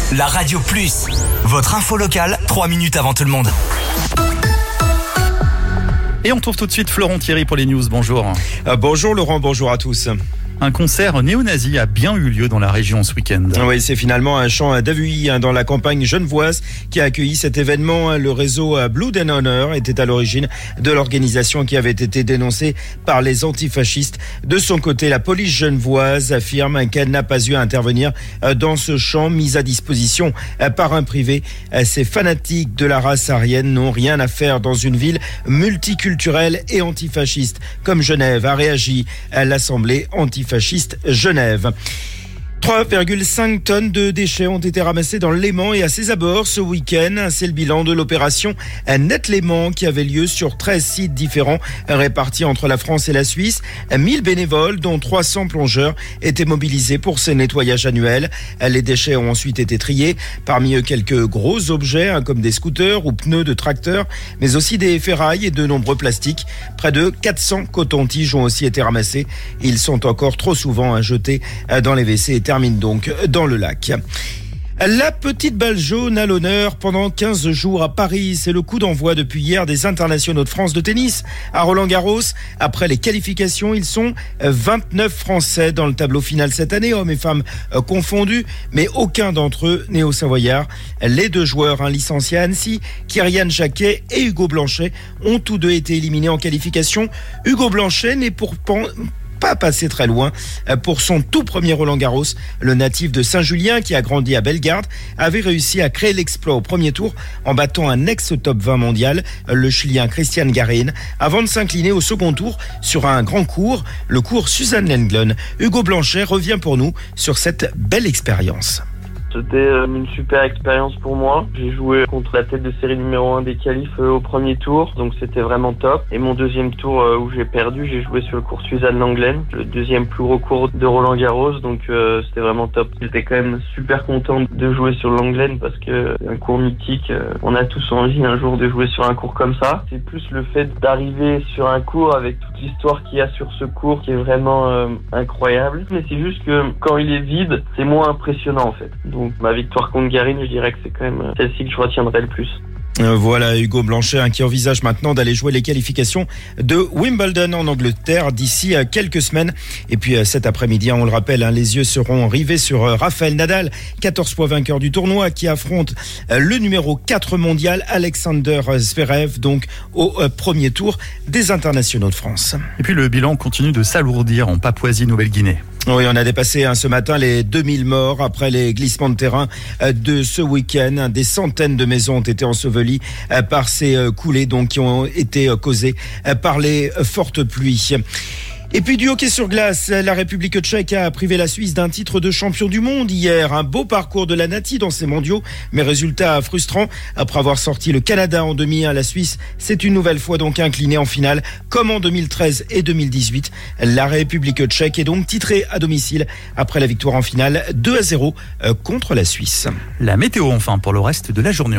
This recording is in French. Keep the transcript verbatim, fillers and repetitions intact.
La Radio Plus, votre info locale, trois minutes avant tout le monde. Et on trouve tout de suite Florent Thierry pour les news. Bonjour. Euh, bonjour Laurent, bonjour à tous. Un concert néo-nazi a bien eu lieu dans la région ce week-end. Oui, c'est finalement un chant d'Avui dans la campagne genevoise qui a accueilli cet événement. Le réseau Blood and Honor était à l'origine de l'organisation qui avait été dénoncée par les antifascistes. De son côté, la police genevoise affirme qu'elle n'a pas eu à intervenir dans ce chant mis à disposition par un privé. Ces fanatiques de la race aryenne n'ont rien à faire dans une ville multiculturelle et antifasciste. Comme Genève a réagi à l'Assemblée antifasciste. Fasciste Genève. trois virgule cinq tonnes de déchets ont été ramassés dans le Léman et à ses abords ce week-end. C'est le bilan de l'opération Net Léman qui avait lieu sur treize sites différents répartis entre la France et la Suisse. mille bénévoles, dont trois cents plongeurs, étaient mobilisés pour ces nettoyages annuels. Les déchets ont ensuite été triés. Parmi eux, quelques gros objets hein, comme des scooters ou pneus de tracteurs, mais aussi des ferrailles et de nombreux plastiques. Près de quatre cents cotons-tiges ont aussi été ramassés. Ils sont encore trop souvent hein, jetés dans les W C et termine donc dans le lac. La petite balle jaune à l'honneur pendant quinze jours à Paris. C'est le coup d'envoi depuis hier des internationaux de France de tennis à Roland-Garros. Après les qualifications, ils sont vingt-neuf Français dans le tableau final cette année, hommes et femmes confondus, mais aucun d'entre eux n'est au Savoyard. Les deux joueurs, un licencié à Annecy, Kyrian Jacquet et Hugo Blanchet, ont tous deux été éliminés en qualification. Hugo Blanchet n'est pourtant pas passé très loin pour son tout premier Roland-Garros. Le natif de Saint-Julien, qui a grandi à Bellegarde, avait réussi à créer l'exploit au premier tour en battant un ex-top vingt mondial, le Chilien Cristian Garin, avant de s'incliner au second tour sur un grand cours, le cours Suzanne Lenglen. Hugo Blanchet revient pour nous sur cette belle expérience. C'était une super expérience pour moi. J'ai joué contre la tête de série numéro un des qualifs au premier tour, donc c'était vraiment top. Et mon deuxième tour où j'ai perdu, j'ai joué sur le cours Suzanne Lenglen, le deuxième plus gros cours de Roland-Garros, donc euh, c'était vraiment top. J'étais quand même super content de jouer sur Lenglen parce que c'est un cours mythique. On a tous envie un jour de jouer sur un cours comme ça. C'est plus le fait d'arriver sur un cours avec toute l'histoire qu'il y a sur ce cours qui est vraiment euh, incroyable. Mais c'est juste que quand il est vide, c'est moins impressionnant en fait. Donc ma victoire contre Garin, je dirais que c'est quand même celle-ci que je retiendrai le plus. Voilà Hugo Blanchet hein, qui envisage maintenant d'aller jouer les qualifications de Wimbledon en Angleterre d'ici euh, quelques semaines. Et puis euh, cet après-midi, hein, on le rappelle, hein, les yeux seront rivés sur euh, Rafael Nadal, quatorze fois vainqueur du tournoi, qui affronte euh, le numéro quatre mondial, Alexander Zverev, donc au euh, premier tour des internationaux de France. Et puis le bilan continue de s'alourdir en Papouasie-Nouvelle-Guinée. Oui, on a dépassé hein, ce matin les deux mille morts après les glissements de terrain euh, de ce week-end. Des centaines de maisons ont été ensevelies euh, par ces euh, coulées donc, qui ont été euh, causées euh, par les euh, fortes pluies. Et puis du hockey sur glace, la République tchèque a privé la Suisse d'un titre de champion du monde hier. Un beau parcours de la Nati dans ces mondiaux, mais résultat frustrant. Après avoir sorti le Canada en demi, la Suisse s'est une nouvelle fois donc inclinée en finale, comme en deux mille treize et deux mille dix-huit. La République tchèque est donc titrée à domicile après la victoire en finale deux à zéro contre la Suisse. La météo enfin pour le reste de la journée.